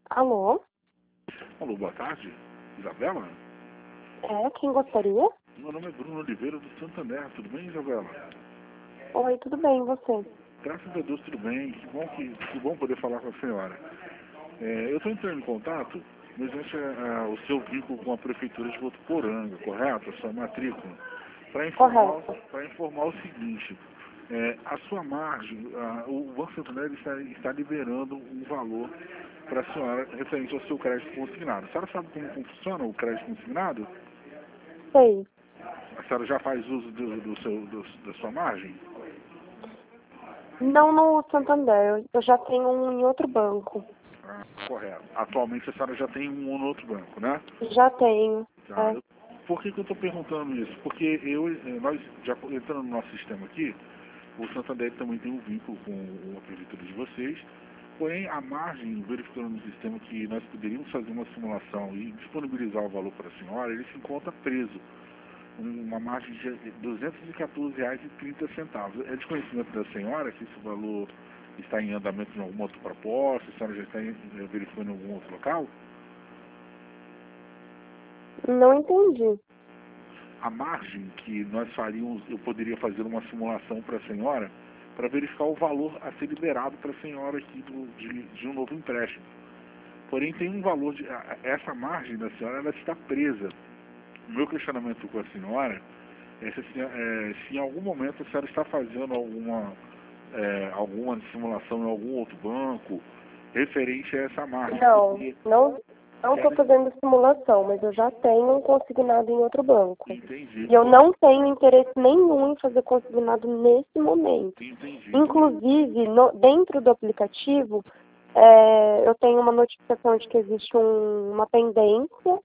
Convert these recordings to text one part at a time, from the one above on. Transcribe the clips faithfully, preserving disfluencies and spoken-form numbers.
Alô? Alô, boa tarde. Isabela? É, quem gostaria? Meu nome é Bruno Oliveira do Santander. Tudo bem, Isabela? Oi, tudo bem, e você? Graças a Deus, tudo bem. Que bom, que, que bom poder falar com a senhora. É, eu estou entrando em contato mediante a- o seu vínculo com a Prefeitura de Votuporanga, correto? A sua matrícula. Para informar, Correto. para informar o seguinte, é, a sua margem, a- o Banco Santander está, está liberando um valor para a senhora referente ao seu crédito consignado. A senhora sabe como funciona o crédito consignado? Sei. A senhora já faz uso do, do seu, do, da sua margem? Não no Santander, eu já tenho um em outro banco. Ah, correto. Atualmente a senhora já tem um no outro banco, né? Já tenho. Tá. É. Eu- por que, que eu estou perguntando isso? Porque eu, eh, nós, já entrando no nosso sistema aqui, o Santander também tem um vínculo com a prefeitura de vocês, porém a margem, verificando no sistema que nós poderíamos fazer uma simulação e disponibilizar o valor para a senhora, ele se encontra preso. Uma margem de duzentos e quatorze reais e trinta centavos. É de conhecimento da senhora que esse valor está em andamento em alguma outra proposta, a senhora já está em- eh, verificando em algum outro local? Não entendi. A margem que nós faríamos, eu poderia fazer uma simulação para a senhora para verificar o valor a ser liberado para a senhora aqui do, de, de um novo empréstimo. Porém, tem um valor, de, a- essa margem da senhora ela está presa. O meu questionamento com a senhora é se, a senhora- é, se em algum momento a senhora está fazendo alguma, é, alguma simulação em algum outro banco referente a essa margem. Não, Porque não não estou ela- fazendo simulação, mas eu já tenho um consignado em outro banco. entendi, E eu não tenho interesse nenhum em fazer consignado nesse momento. entendi. Inclusive, no- dentro do aplicativo, é, eu tenho uma notificação de que existe um- uma pendência,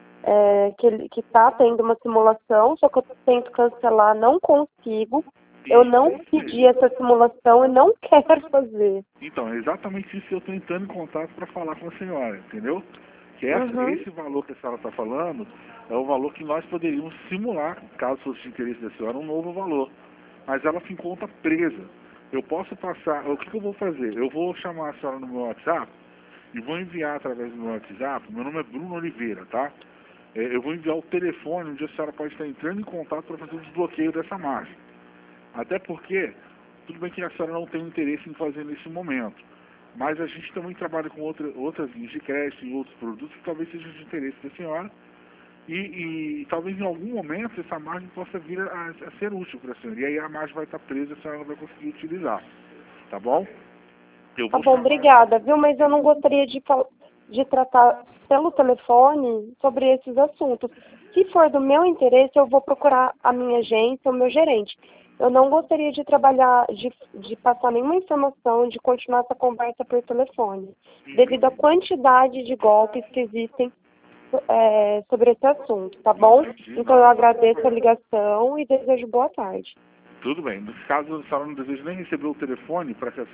é, que está tendo uma simulação, só que eu tento cancelar, não consigo. Eu não pedi essa simulação e não quero fazer. Então, é exatamente isso que eu estou entrando em contato para falar com a senhora, entendeu? Que essa, Uhum. esse valor que a senhora está falando é o valor que nós poderíamos simular, caso fosse de interesse da senhora, um novo valor. Mas ela se encontra presa. Eu posso passar, o que, que eu vou fazer? Eu vou chamar a senhora no meu WhatsApp e vou enviar através do meu WhatsApp, meu nome é Bruno Oliveira, tá? É, eu vou enviar o telefone onde a senhora pode estar entrando em contato para fazer o desbloqueio dessa margem. Até porque, tudo bem que a senhora não tem interesse em fazer nesse momento, mas a gente também trabalha com outra, outras linhas de crédito e outros produtos que talvez sejam de interesse da senhora e, e talvez em algum momento essa margem possa vir a, a ser útil para a senhora. E aí a margem vai estar presa e a senhora não vai conseguir utilizar. Tá bom? Eu Tá vou bom, chamar... obrigada, viu? Mas eu não gostaria de, fal- de tratar pelo telefone sobre esses assuntos. Se for do meu interesse, eu vou procurar a minha agência, o meu gerente. Eu não gostaria de trabalhar, de, de passar nenhuma informação, de continuar essa conversa por telefone, devido à quantidade de golpes que existem é, sobre esse assunto, tá bom? Então eu agradeço a ligação e desejo boa tarde. Tudo bem. Nesse caso, a senhora não deseja nem receber o telefone para que a